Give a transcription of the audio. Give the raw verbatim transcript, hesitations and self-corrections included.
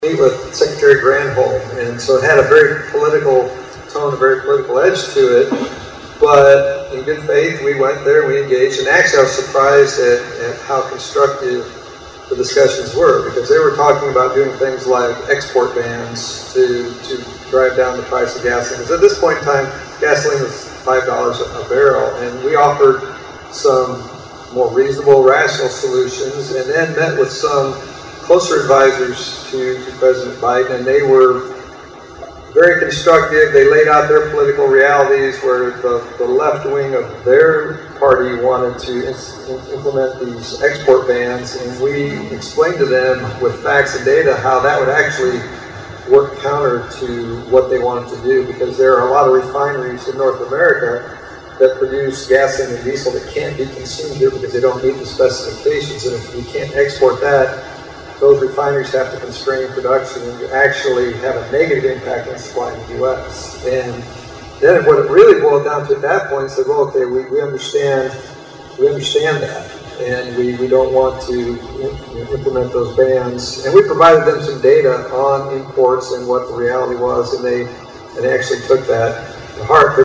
meet with Secretary Granholm, and so it had a very political tone, a very political edge to it. But in good faith, we went there, we engaged, and actually I was surprised at, at how constructive the discussions were, because they were talking about doing things like export bans to to drive down the price of gasoline. Because at this point in time, gasoline was five dollars a barrel, and we offered some more reasonable, rational solutions, and then met with some closer advisors to, to President Biden, and they were very constructive. They laid out their political realities, where the, the left wing of their party wanted to in, implement these export bans, and we explained to them with facts and data how that would actually work counter to what they wanted to do, because there are a lot of refineries in North America that produce gasoline and diesel that can't be consumed here because they don't meet the specifications, and if we can't export that, those refineries have to constrain production and actually have a negative impact on supply in the U S. And then what it really boiled down to at that point said, well, okay, we, we understand we understand that, and we, we don't want to you know, implement those bans. And we provided them some data on imports and what the reality was, and they and they actually took that to heart.